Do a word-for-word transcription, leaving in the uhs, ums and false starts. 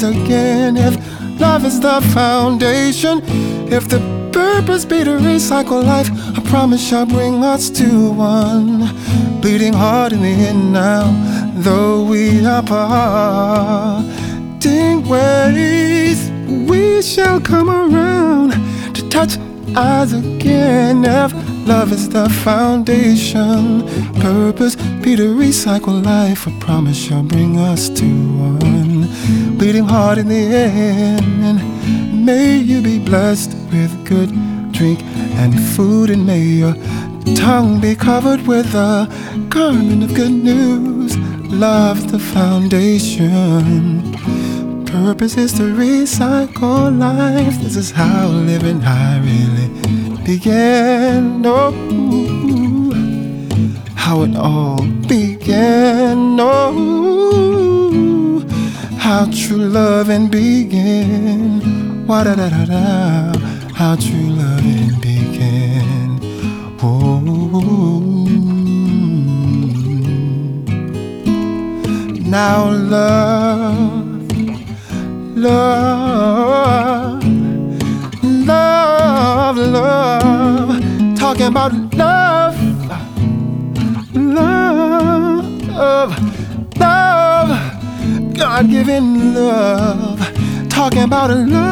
again. If love is the foundation, if the purpose be to recycle life, I promise I'll bring us to one. Bleeding heart in the end now, though we are parting ways, we shall come around to touch eyes again. If love is the foundation, purpose be to recycle life, I promise I'll bring us to one. Bleeding heart in the end, may you be blessed with good drink and food, and may your tongue be covered with a garment of good news. Love's the foundation, purpose is to recycle life. This is how living high really began. Oh, how it all began. Oh, how true loving began. Wa-da-da-da-da, how true loving began. Oh, now love, love, love, love, talking about love, love, love, God-given love, talking about love.